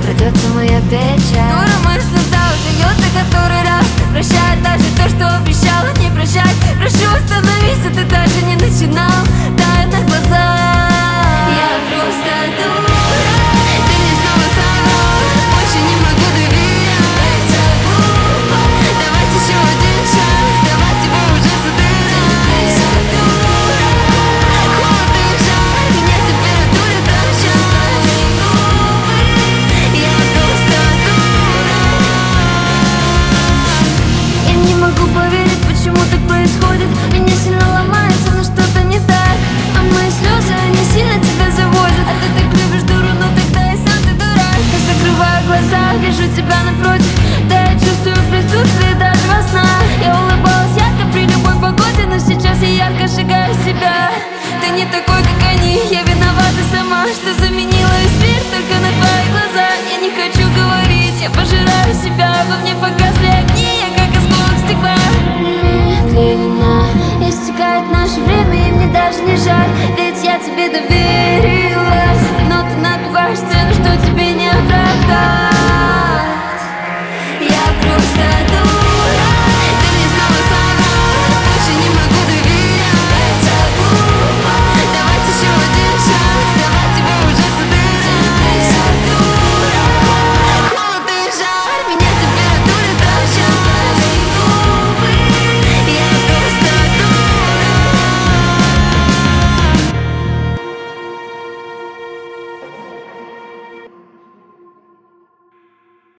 пройдется моя печаль. Дура, мой слеза уже льется который раз. Прощай даже то, что обещала не прощать. Прошу, остановись, а ты даже не начинал. Тает на глазах. Я просто дура, ты мне снова соврал. Больше не могу доверять. Это глупо. Давайте еще один шанс. Давать его уже содрать. Ты дура, холод и жар. Меня температура дрожат. Я просто дура. Я не могу поверить, почему так происходит. Меня сильно ломает, словно что-то не так. А мои слезы, они сильно тебя заводят. А ты так любишь дуру, но тогда и сам ты дурак. Я закрываю глаза, вижу тебя напротив. Да, я чувствую присутствие даже во снах. Я улыбалась ярко при любой погоде, но сейчас я ярко шагаю в себя. Ты не такой, как они, я виновата сама, что заменила весь мир только на твои глаза. Я не хочу говорить, я пожираю себя. Во мне погасли огни, я как осколок стекла. Медленно истекает наше время, и мне даже не жаль.